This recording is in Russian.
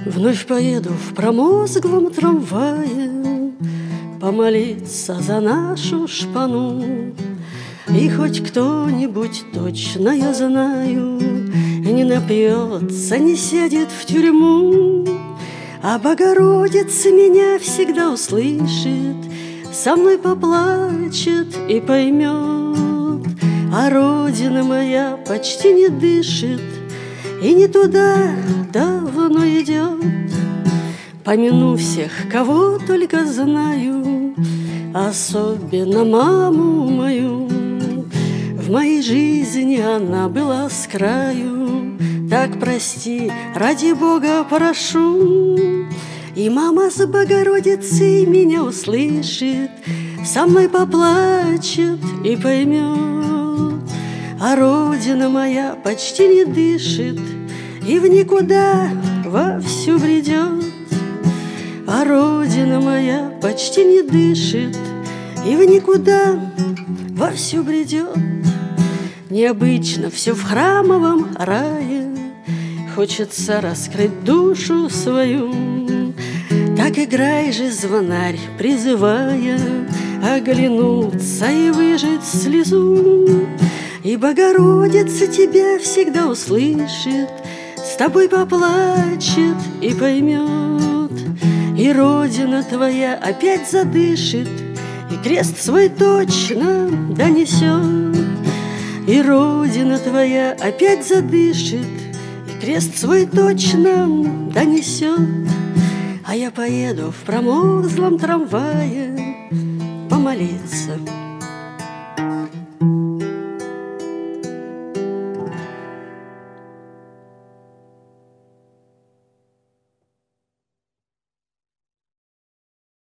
Вновь поеду в промозглом трамвае помолиться за нашу шпану. И хоть кто-нибудь, точно я знаю, не напьется, не сядет в тюрьму, а Богородица меня всегда услышит, со мной поплачет и поймет. А Родина моя почти не дышит и не туда давно идет. Помяну всех, кого только знаю, особенно маму мою. В моей жизни она была с краю, так прости, ради Бога прошу. И мама с Богородицей меня услышит, со мной поплачет и поймет. А Родина моя почти не дышит и в никуда вовсю бредет. А Родина моя почти не дышит и в никуда вовсю бредет. Необычно все в храмовом рае, хочется раскрыть душу свою. Так играй же, звонарь, призывая оглянуться и выжать слезу. И Богородица тебя всегда услышит, с тобой поплачет и поймет. И Родина твоя опять задышит, и крест свой точно донесет. И Родина твоя опять задышит, и крест свой точно донесет. А я поеду в промозглом трамвае помолиться